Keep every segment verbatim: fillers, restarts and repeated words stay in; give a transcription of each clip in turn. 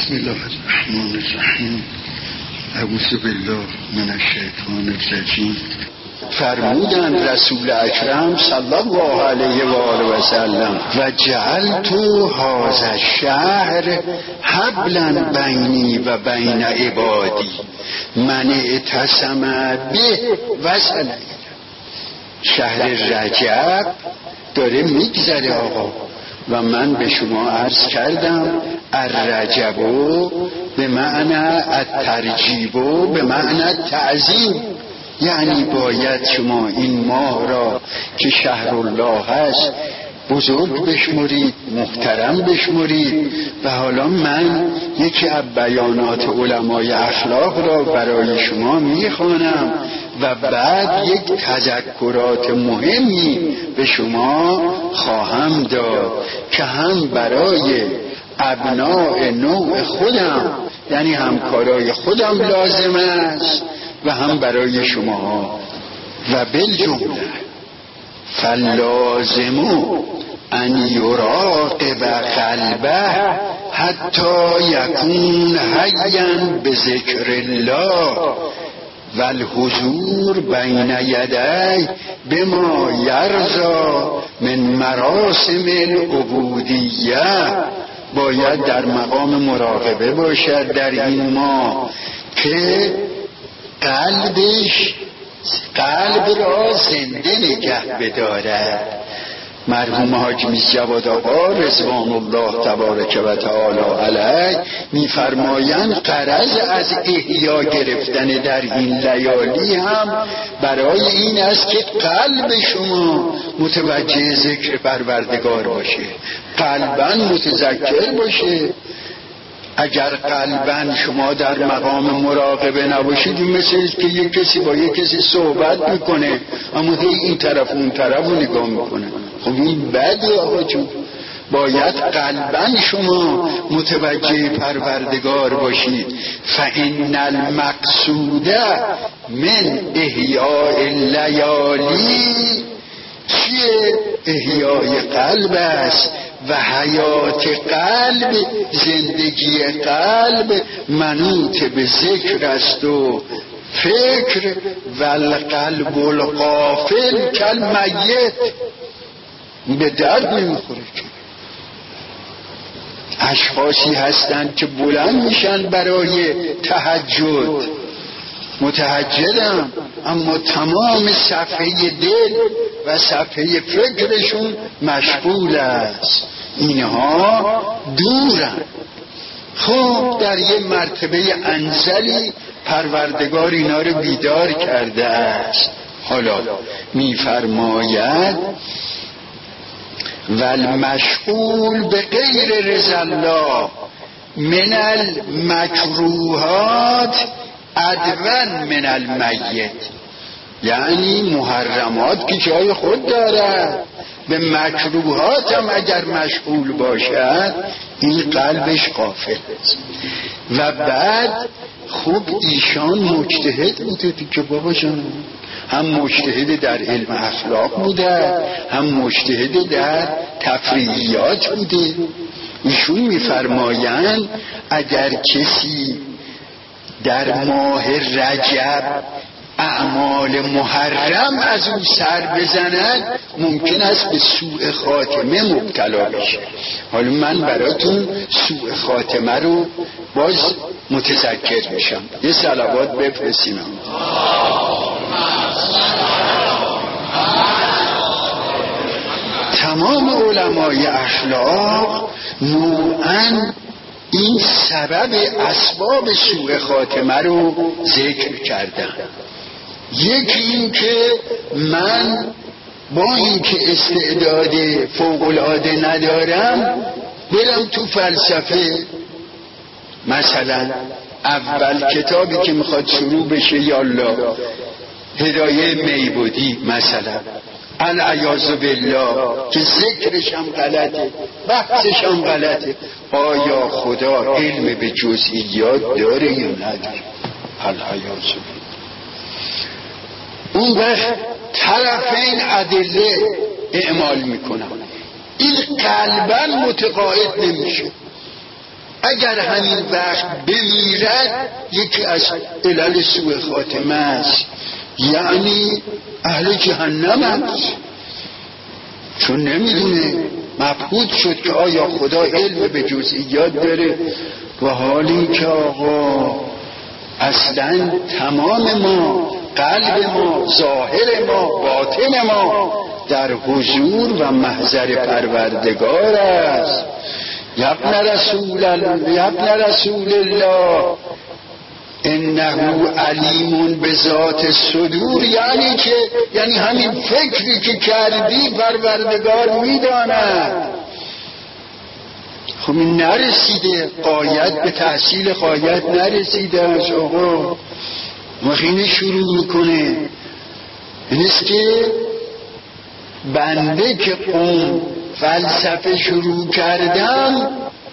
بسم الله الرحمن الرحیم. اعوذ بالله من الشیطان الرجیم. فرمودند رسول اکرم صلی الله علیه و آله و سلم و جعلت هذا الشهر حبلا بینی و بین عبادی من اعتصم به وصل. شهر رجب داره میگذره آقا و من به شما عرض کردم الرجبو به معنی الترجیبو به معنی تعظیم، یعنی باید شما این ماه را که شهر الله هست بزرگ بشمرید، محترم بشمرید. و حالا من یکی از بیانات علمای اخلاق را برای شما میخوانم و بعد یک تذکرات مهمی به شما خواهم داد که هم برای ابناء نوع خودم یعنی همکارای خودم لازم است و هم برای شما. و بالجمله فلازمو ان یراقب قلبه حتی یکون حیا بذکر الله و الحضور بین یدی بما یرضی من مراسم العبودیه. باید در مقام مراقبه باشد در این ماه که قلبش قلب را زنده نگه بدارد. مرحوم حاج میز جواد آقا رضوان الله تبارک و تعالی علیه میفرمایند غرض از احیا گرفتن در این لیالی هم برای این است که قلب شما متوجه ذکر پروردگار باشه، قلباً متذکر باشه. اگر قلباً شما در مقام مراقبه نباشید این مثل که یک کسی با یک کسی صحبت میکنه اما هی این طرف اون طرف رو نگاه میکنه. خب این بده آقا جون. باید قلباً شما متوجه پروردگار باشید. فإن المقصود من احیاء اللیالی چیه؟ احیای قلب است و حیات قلب، زندگی قلب منوط به ذکر است و فکر. و القلب الغافل کالمیت، به درد نمیخوره. اشخاصی هستند که بلند میشن برای تهجد، متهجدم، اما تمام صفحه دل و صفحه فکرشون مشغول است. اینها دورن. خب در یه مرتبه انزلی پروردگار اینا رو بیدار کرده است. حالا میفرماید والمشغول به غیر رضا الله من المکروهات ادون من المیت، یعنی محرمات که جای خود دارد، به مکروهات هم اگر مشغول باشد این قلبش غافل است. و بعد خوب ایشان مجتهد بوده که بابا جان، هم مجتهد در علم اخلاق بوده هم مجتهد در تفریحیات بوده. ایشون میفرمایند اگر کسی در ماه رجب اعمال محرم از اون سر بزند ممکن است به سوء خاتمه مبتلا بشه. حالا من براتون سوء خاتمه رو باز متذکر میشم. یه صلوات بفرستیم. تمام علمای اخلاق نوعاً این سبب اسباب سوء خاتمه رو ذکر کردن. یکی این که من با اینکه استعداد فوق‌العاده ندارم برم تو فلسفه. مثلا اول کتابی که میخواد شروع بشه یالله هدایه میبودی مثلا العیاذ بالله که ذکرش هم غلطه بحثش هم غلطه. آیا خدا علم به جزئیات داره یا نداره؟ العیاذ بالله. اون وقت طرفین ادله اعمال میکنن، این قلبا متقاعد نمیشه. اگر همین وقت بمیرد یکی از علل سوء خاتمه است، یعنی اهل جهنم است، چون نمیدونه. مبهوت شد که آیا خدا علم به جزئیات داره، و حالی که آقا اصلا تمام ما، قلب ما، ظاهر ما، باطن ما در حضور و محضر پروردگار است. یبن رسول الله یبن رسول الله انه علیم به ذات الصدور، یعنی که یعنی همین فکری که کردی پروردگار میداند. خب این نرسیده، غایت به تحصیل غایت نرسیده است. آقا مخینه شروع میکنه، اینست که بنده که قوم فلسفه شروع کردم،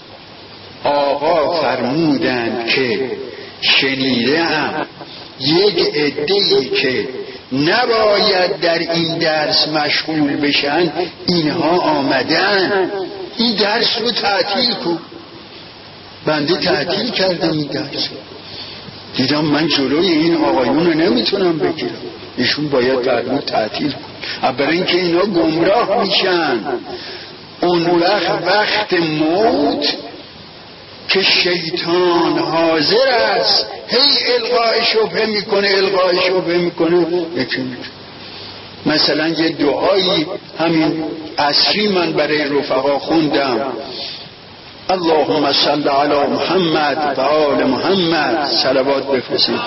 آقا فرمودند که شنیدم یک عده‌ای که نباید در این درس مشغول بشن اینها آمدن این درس رو تعطیل کن. بنده تعطیل کردم این درس، دیدم من جلوی این آقایون رو نمیتونم بگیرم، ایشون باید فرمود تعطیل کن، برای اینکه اینا گمراه میشن. اون وقت وقت موت که شیطان حاضر است، هی القای شبهه میکنه القای شبهه میکنه. یکی مثلا یه دعایی همین عصری من برای رفقا خوندم، اللهم صل علی محمد و آل محمد، صلوات بفرستید.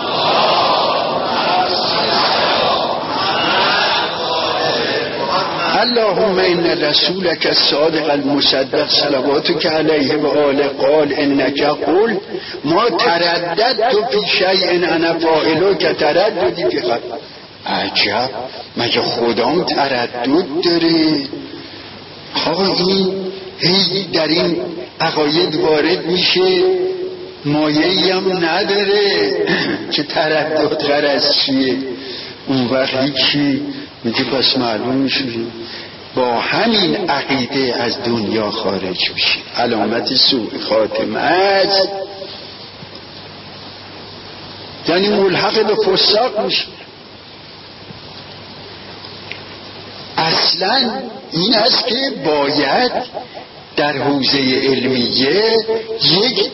اللهم ان رسولك الصادق المصدق صلواتك علیه و آله قال انك قل ما ترددت فی شیء انا فاعلک ترددی فی خلق. عجب، مگه خدام تردد داره؟ آقا این هی در این عقاید وارد میشه، مایه‌ای هم نداره که تردد غرض چیه. اون وقتی چی میگه پس معلوم میشه با همین عقیده از دنیا خارج میشه، علامت سوء خاتمه است، یعنی ملحق به فساق میشه. اصلا این است که باید در حوزه علمیه یک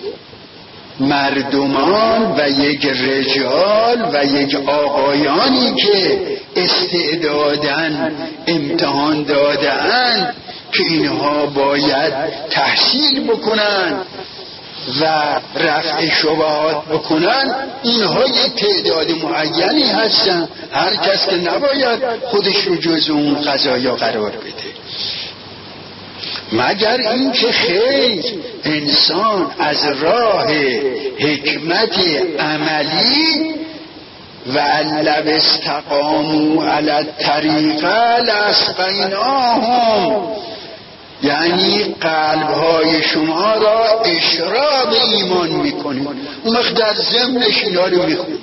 مردمان و یک رجال و یک آقایانی که استعدادن امتحان دادن که اینها باید تحصیل بکنن و رفع شبهات بکنن، اینها یک تعداد معینی هستن، هر کس که نباید خودش رو جز اون قضایا قرار بده، مگر اینکه خیر انسان از راه حکمت عملی و لو استقاموا علی الطریقه لاسقیناهم، یعنی قلبهای شما را اشراق ایمان میکنید، اون وقت در ضمنش اینا رو میخونید.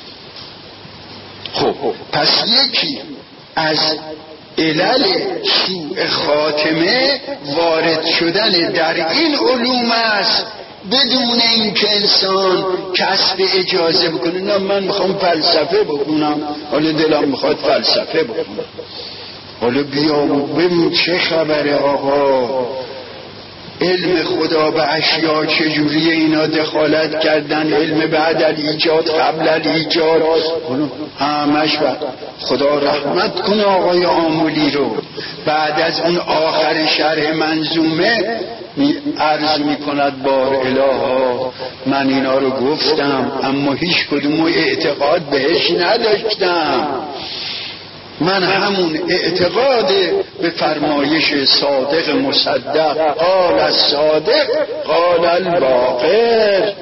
خب پس یکی از علل سوء خاتمه وارد شدن در این علوم است، بدون اینکه انسان کسب اجازه بکنه. نه من میخوام فلسفه بکنم، حالا دلم میخواد فلسفه بکنم، حالا بیا ببین چه خبره آقا، علم خدا به اشیاء چجوری اینا دخالت کردن، علم بعد الایجاد قبل الایجاد، همش بعد. خدا رحمت کنه آقای آمولی رو، بعد از اون آخر شرح منظومه عرض می کند بار الها من اینا رو گفتم اما هیچ کدوم اعتقاد بهش نداشتم، من همون اعتقاد به فرمایش صادق مصدق قال الصادق قال الباقر.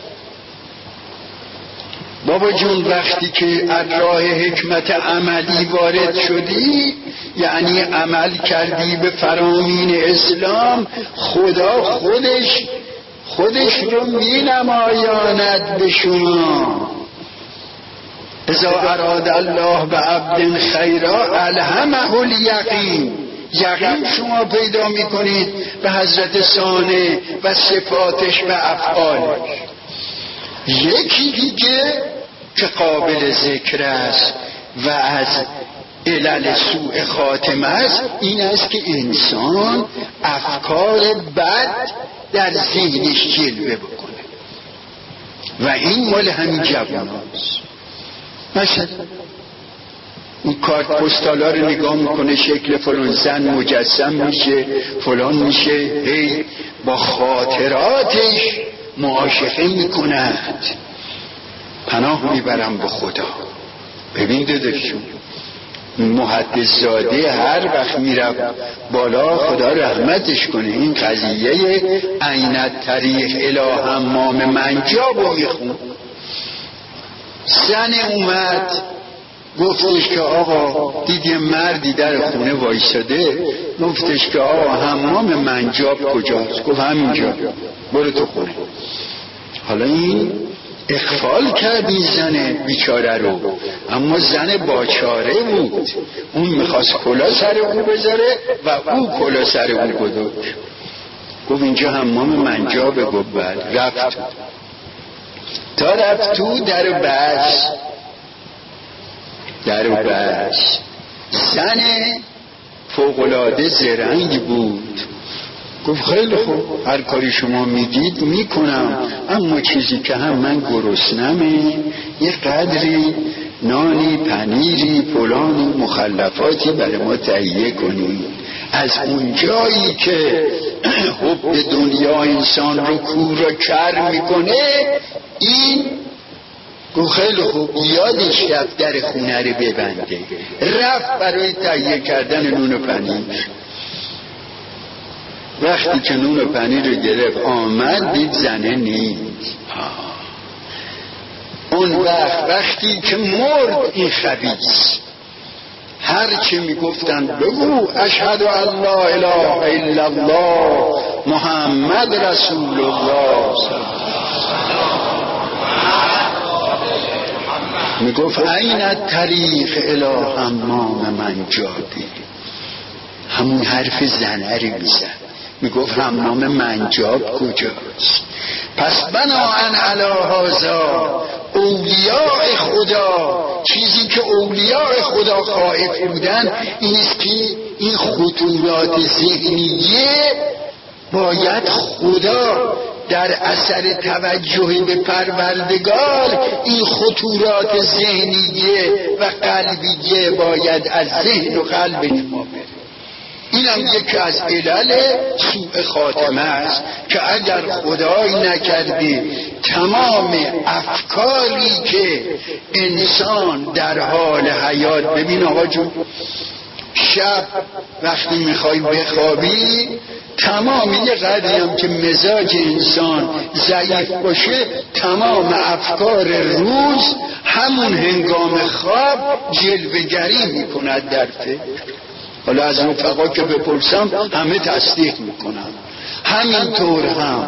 بابا جون وقتی که از راه حکمت عملی وارد شدی، یعنی عمل کردی به فرامین اسلام، خدا خودش خودش رو می نمایاند به شما. اذا اراد الله بعبد خیرا الهمه الیقین، یقین شما پیدا میکنید به حضرت صانع و صفاتش و افعالش. یکی دیگه که قابل ذکر است و از علل سوء خاتمه است این است که انسان افکار بد در ذهنش جلوه بکنه و این مال همین جوان هاست. مثلا اون کارت پستالا رو نگاه میکنه شکل فلان زن مجسم میشه فلان میشه، هی با خاطراتش معاشقه میکند. پناه میبرم به خدا. ببین داداشون محدث زاده هر وقت میرم بالا خدا رحمتش کنه این قضیه عینت طریق الی حمام منجاب رو میخون. زن اومد گفتش که آقا دید یه مردی در خونه وایساده، گفتش که آقا حمام منجاب کجاست؟ گفت همینجا، برو تو خونه. حالا این اغفال کرد این زن بیچاره رو، اما زن باچاره بود، اون میخواست کلا سر اون بذاره و او کلا سر اون گذاشت. گفت اینجا حمام منجابه. گفت بله. رفت تا رفت تو در بس در بس زن فوق‌العاده زرنگ بود. گفت خیلی خوب هر کاری شما میگید میکنم، اما چیزی که هم من گرسنمه یه قدری نانی پنیری فلانی مخلفاتی برای ما تهیه کنید. از اون جایی که حب دنیا انسان رو کور و کر میکنه این گفت خیلی خوب. یادش رفت در خونه رو ببنده، رفت برای تهیه کردن نون و پنیر. وقتی که نون و پنیر رو گرفت آمد دید زنه نیست. اون وقت وقتی که مرد این خبیث هر چی میگفتن بگو اشهد ان لا اله الا الله محمد رسول الله، میگفت این طریق الی حمام منجابی. همون حرف زنه رو میزد، میگفت حمام منجاب کجاست؟ پس بناهن علی هذا اولیاء خدا، چیزی که اولیاء خدا خائف بودن این است که این خطورات ذهنیه باید خدا در اثر توجه به پروردگار این خطورات ذهنیه و قلبیه باید از ذهن و قلب شما بره. این هم یکی از علل سوء خاتمه است که اگر خدای نکرده تمام افکاری که انسان در حال حیات، ببین آقا جون شب وقتی میخوای بخوابی تمام یه قدری هم که مزاج انسان ضعیف باشه تمام افکار روز همون هنگام خواب جلوه‌گری میکند در فکر. حالا از رفقا که بپرسم همه تصدیق میکنم. همینطور هم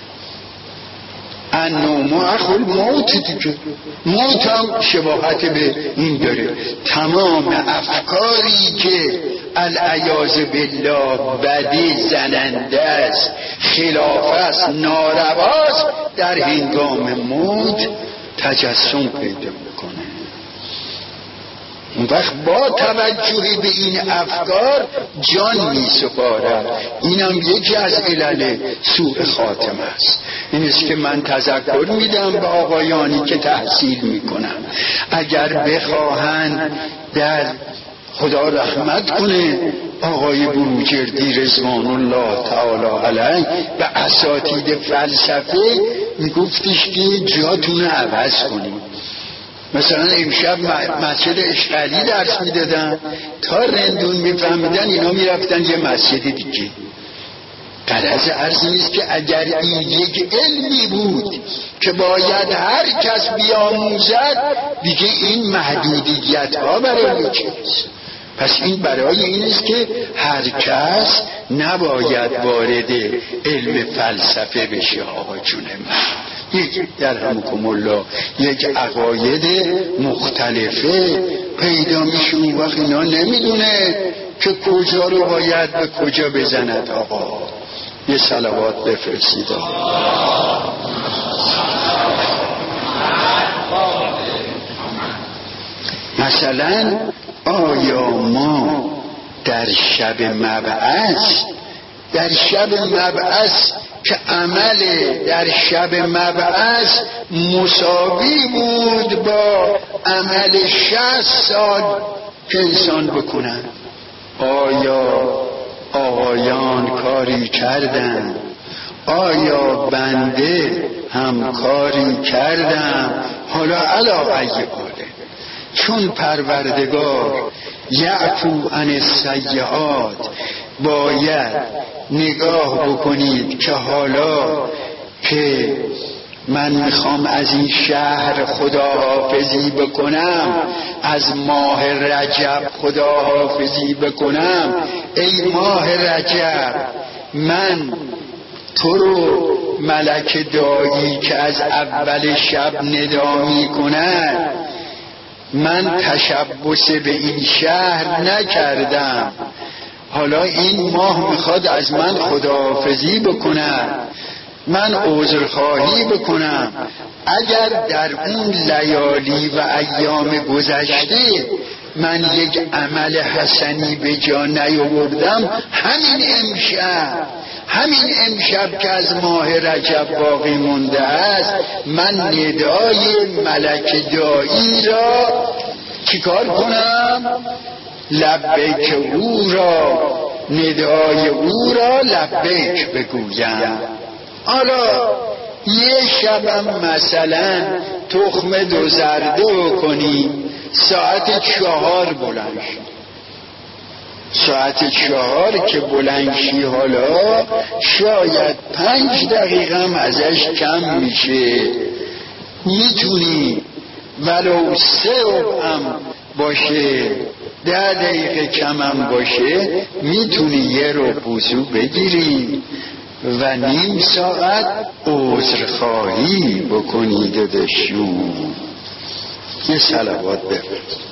النوم اخو الموت دیگه، موت هم شباهت به این داره. تمام افکاری که العیاذ بالله بدی زننده است، خلاف است، نارواست، در هنگام موت تجسم پیدا میکنه. اون وقت با توجه به این افکار جان می سپارد. این هم یکی از علل سوء خاتمه است. این است که من تذکر میدم به آقایانی که تحصیل میکنن اگر بخواهند در خدا رحمت کنه آقای بروجردی رضوان الله تعالی علیه و اساتید فلسفه میگفتش که جاتون عوض کنید. مثلا امشب مسجد اشعری درس میدادن، تا رندون میفهمیدن اینا میرفتن یه مسجد دیگه. غرض عرض نیست که اگر این یک علمی بود که باید هر کس بیاموزد دیگه این محدودیت ها برای چیست؟ پس این برای این است که هر کس نباید وارد علم فلسفه بشه. آقا جون من یک درهمکم الله یک عقاید مختلفه پیدا میشه، اون وقت اینا نمیدونه که کجا رو باید به کجا بزند. آقا یه صلوات بفرستید. مثلا آیا ما در شب مبعث در شب مبعث که عمل در شب مبعث مساوی بود با عمل شصت سال که انسان بکنن، آیا آقایان کاری کردن؟ آیا بنده هم کاری کردم؟ حالا علا ای حاله، چون پروردگار یعفو عن السیئات، باید نگاه بکنید که حالا که من میخوام از این شهر خداحافظی بکنم، از ماه رجب خداحافظی بکنم، ای ماه رجب من تو رو ملک دایی که از اول شب ندا میکند، من تشبث به این شهر نکردم، حالا این ماه میخواد از من خداحافظی بکنم، من عذرخواهی بکنم. اگر در اون لیالی و ایام گذشته من یک عمل حسنی به جا نیاوردم، همین امشب همین امشب که از ماه رجب باقی مونده است، من ندای ملک دایی را چیکار کنم؟ لبیک او را، ندای او را لبیک بگویم. حالا یه شبم مثلا تخم دو زرده کنی، ساعت چهار بلند شی، ساعت چهار که بلند شی، حالا شاید پنج دقیقه هم ازش کم میشه، میتونی ولو سه هم باشه، ده دقیقه کم هم باشه، میتونی یه رو وضو بگیری و نیم ساعت عذرخواهی بکنی داداشون. یه صلوات بفرست.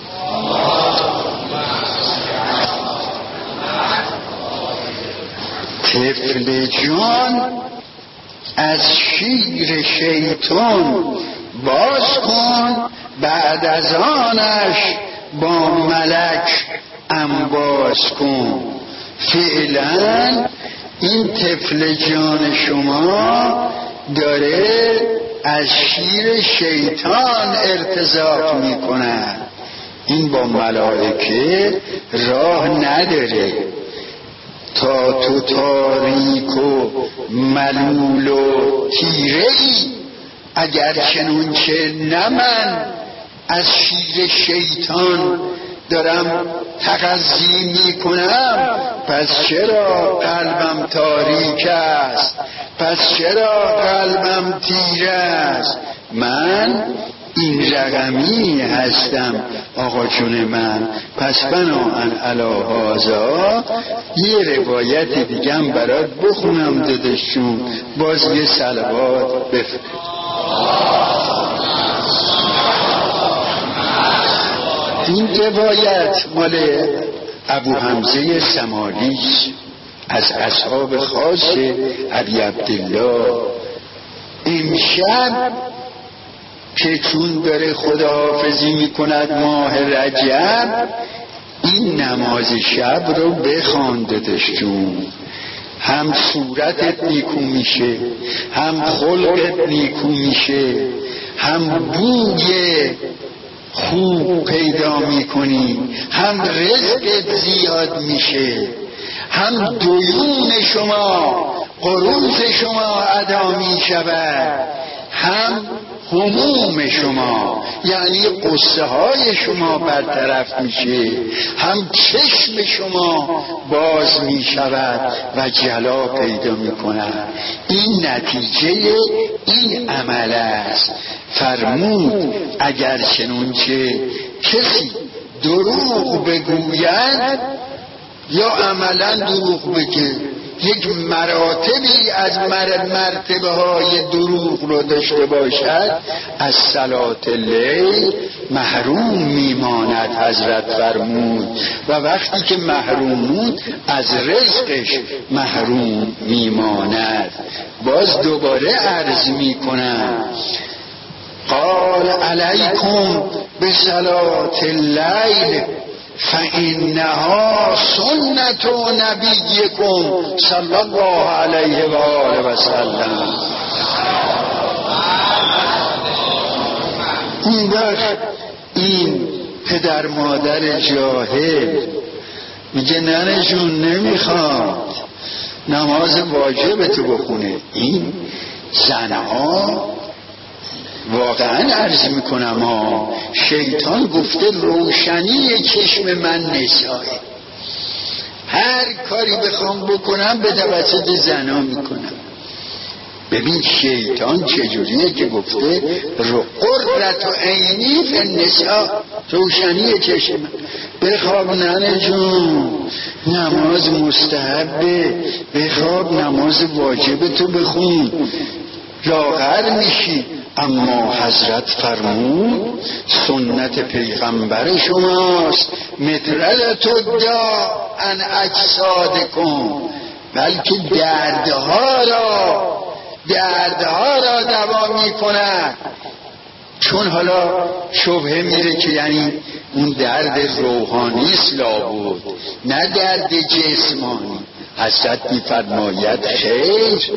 طفل جان از شیر شیطان باز کن، بعد از آنش با ملک انباز کن. فعلا این طفل جان شما داره از شیر شیطان ارتزاق میکنه، این با ملائکه راه نداره. تا تو تاریک و ملول و تیره ای، اگر چنونچه نه من از شیر شیطان دارم تغذی میکنم، پس چرا قلبم تاریک است؟ پس چرا قلبم تیره است؟ من این رقمی هستم آقا جون من. پس بناهن علی هذا یه روایت دیگم برات بخونم داداشون، باز یه صلوات بفرست. این روایت مال ابو حمزه سمالی از اصحاب خاص ابی عبدالله. امشب که چون داره خداحافظی میکند ماه رجب، این نماز شب رو بخواندتش جون، هم صورتت نیکو میشه، هم خلقت نیکو میشه، هم بوی خوب پیدا میکنی، هم رزقت زیاد میشه، هم دیون شما قروض شما ادا میشود، هم هموم شما یعنی قصه های شما برطرف میشه، هم چشم شما باز میشود و جلا پیدا میکند. این نتیجه این عمل است. فرمود اگر چنونچه کسی دروغ بگوید یا عملا دروغ بگه، یک مراتبی از مرتبه های دروغ رو داشته باشد از صلات لیل محروم میماند. حضرت فرمود و وقتی که محروم بود از رزقش محروم میماند. باز دوباره عرض میکنم قال علیکم بصلات اللیل فإنها سنت نبیکم صلی الله علیه و آله و سلم. اون وقت این پدر مادر جاهل میگه ننشون نمیخواد نماز واجب تو بخونه. این زنها واقعا عرض میکنم ها شیطان گفته روشنی چشم من نسائه، هر کاری بخوام بکنم به توسط زنا میکنم. ببین شیطان چجوریه که گفته رو قررت و عینی فی النساء، روشنی چشم من. بخواب ننه جون نماز مستحبه، بخواب نماز واجب تو بخون لاغر میشی. اما حضرت فرمود سنت پیغمبر شماست مترلت دا ان اجسادکم، بلکه دردها را دردها را دوا میکند. چون حالا شبهه میره که یعنی اون درد روحانی است لابد نه درد جسمانی. حضرت میفرماید خیر،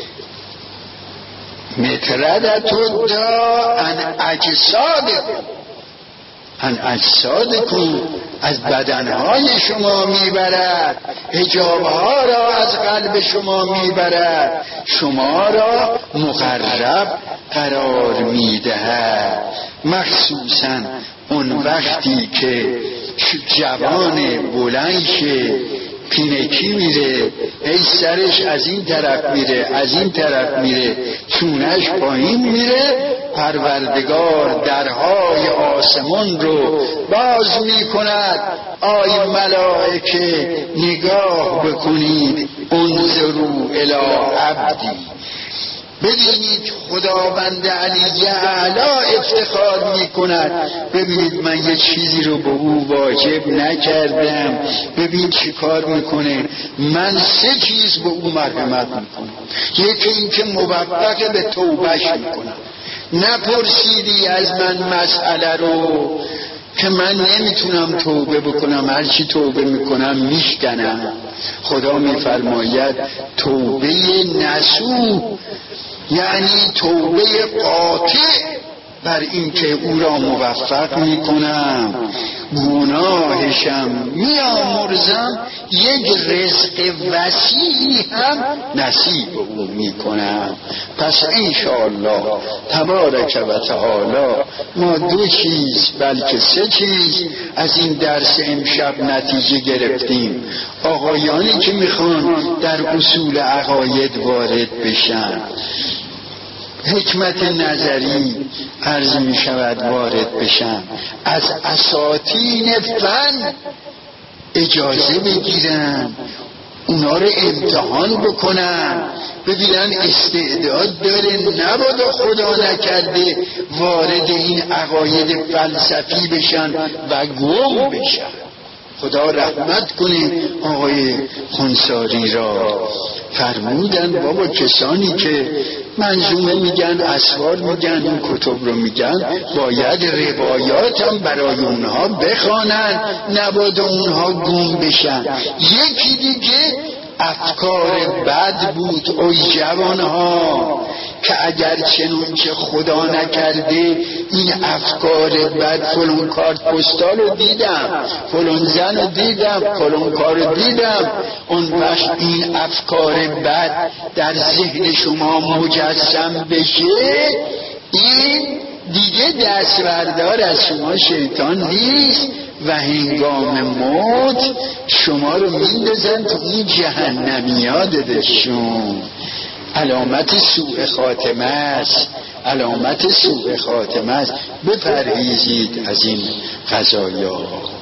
متردت دا ان اجسادکم، ان اجسادکم از بدنهای شما میبرد، حجابها را از قلب شما میبرد، شما را مقرب قرار میدهد. مخصوصا اون وقتی که جوان بلند شه پینکی میره، ای سرش از این طرف میره از این طرف میره، چونش پایین میره، پروردگار درهای آسمان رو باز میکند. آی ملائکه نگاه بکنید، انظروا الی عبدی، ببینید خداوند علی اعلی افتخار میکند. ببینید من یه چیزی رو به او واجب نکردم، ببین چی کار میکنه. من سه چیز به او مرحمت میکنم. یکی این که موفق به توبهش میکنم. نپرسیدی از من مسئله رو که من نمیتونم توبه بکنم، هرچی توبه میکنم میشکنم. خدا میفرماید توبه نصوح یعنی توبه قاطع بر این که او را موفق میکنم، گناهشم میامرزم، یک رزق وسیعی هم نصیب او میکنم. پس انشاءالله تبارک و تعالی ما دو چیز بلکه سه چیز از این درس امشب نتیجه گرفتیم. آقایانی که میخوان در اصول عقاید وارد بشن، حکمت نظری عرض می شود وارد بشن، از اساطین فن اجازه بگیرن، اونا رو امتحان بکنن، ببینن استعداد داره نبادا خدا نکرده وارد این عقاید فلسفی بشن و گم بشن. خدا رحمت کنه آقای خونساری را. فرمودن بابا کسانی که منظومه میگن، اسوار میگن، این کتب رو میگن، باید روایات هم برای اونها بخوانن، نبادا اونها گم بشن. یکی دیگه افکار بد بود. اوی جوانها که اگر چنون که خدا نکرده این افکار بد، فلان کارت پستال رو دیدم، فلان زن رو دیدم، فلان کار رو دیدم، اون وقت این افکار بد در ذهن شما مجسم بشه، این دیگه دستبردار از شما شیطان نیست و هنگام موت شما رو میندازن تو این جهنمیات دشون. علامت سوء خاتمه است، علامت سوء خاتمه است. بپرهیزید از این قضایا.